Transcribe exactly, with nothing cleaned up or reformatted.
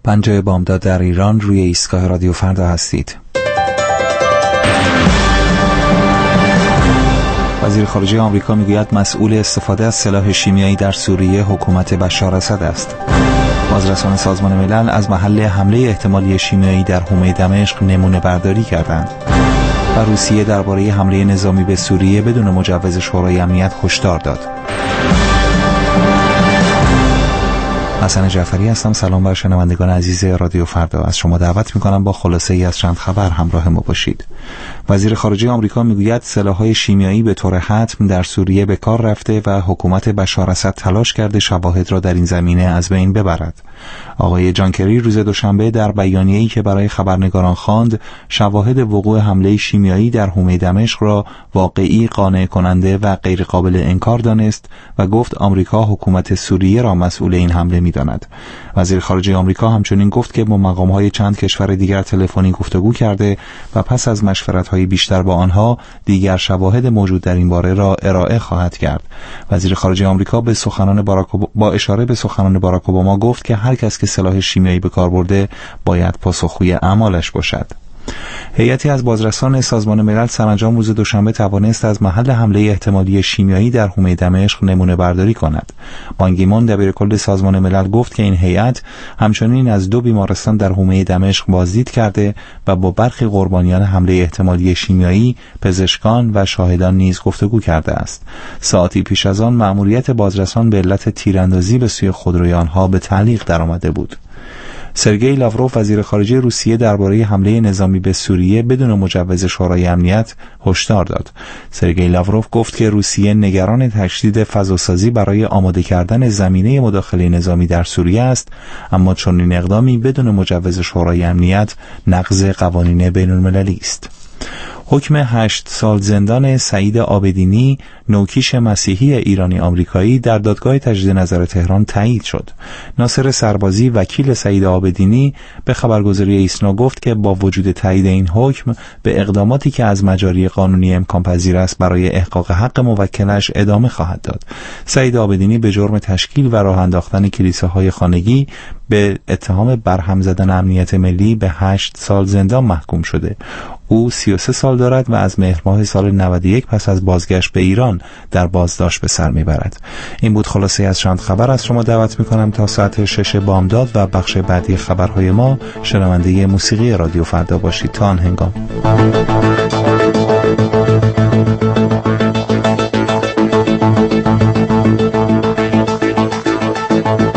پنجه بامداد در ایران، روی ایستگاه رادیو فردا هستید. وزیر خارجه آمریکا میگوید مسئول استفاده از سلاح شیمیایی در سوریه حکومت بشار اسد است. بازرسان سازمان ملل از محل حمله احتمالی شیمیایی در حومه دمشق نمونه برداری کردند. و روسیه درباره حمله نظامی به سوریه بدون مجوز شورای امنیت هشدار داد. حسن جعفری هستم. سلام بر شنوندگان عزیز رادیو فردا. از شما دعوت می‌کنم با خلاصه ای از چند خبر همراه ما باشید. وزیر خارجه آمریکا میگوید سلاح‌های شیمیایی به طور حتم در سوریه به کار رفته و حکومت بشار اسد تلاش کرده شواهد را در این زمینه از بین ببرد. آقای جان کری روز دوشنبه در بیانیه‌ای که برای خبرنگاران خواند، شواهد وقوع حمله شیمیایی در حومه دمشق را واقعی، قانع کننده و غیر قابل انکار دانست و گفت آمریکا حکومت سوریه را مسئول این حمله می‌داند. وزیر خارجه آمریکا همچنین گفت که با مقام‌های چند کشور دیگر تلفنی گفتگو کرده و پس از مشورت‌های بیشتر با آنها دیگر شواهد موجود در این باره را ارائه خواهد کرد. وزیر خارجه آمریکا به سخنان باراک با اشاره به سخنان باراک اوباما گفت که هر کس که سلاح شیمیایی به کار برده باید پاسخگوی اعمالش باشد. هیئتی از بازرسان سازمان ملل سرانجام روز دوشنبه توانست از محل حمله احتمالی شیمیایی در حومه دمشق نمونه برداری کند. بان کی مون دبیرکل سازمان ملل گفت که این هیئت همچنین از دو بیمارستان در حومه دمشق بازدید کرده و با برخی قربانیان حمله احتمالی شیمیایی، پزشکان و شاهدان نیز گفتگو کرده است. ساعتی پیش از آن مأموریت بازرسان به علت تیراندازی به سوی خودروی آنها به تعلیق درآمده بود. سرگئی لاوروف وزیر خارجه روسیه درباره حمله نظامی به سوریه بدون مجوز شورای امنیت هشدار داد. سرگئی لاوروف گفت که روسیه نگران تشدید فضاسازی برای آماده کردن زمینه مداخله نظامی در سوریه است، اما چنین اقدامی بدون مجوز شورای امنیت نقض قوانین بین‌المللی است. حکم هشت سال زندان سعید عابدینی، نوکیش مسیحی ایرانی آمریکایی، در دادگاه تجدید نظر تهران تایید شد. ناصر سربازی وکیل سعید عابدینی به خبرگزاری ایسنا گفت که با وجود تایید این حکم به اقداماتی که از مجاری قانونی امکان پذیر است برای احقاق حق موکلش ادامه خواهد داد. سعید عابدینی به جرم تشکیل و راه انداختن کلیساهای خانگی به اتهام برهم زدن امنیت ملی به هشت سال زندان محکوم شده. او سی و سه سال دارد و از مهر ماه سال نود و یک پس از بازگشت به ایران در بازداشت به سر میبرد. این بود خلاصه از چند خبر. از شما دعوت میکنم تا ساعت شش بامداد و بخش بعدی خبرهای ما شنونده موسیقی رادیو فردا باشید. تا آن هنگام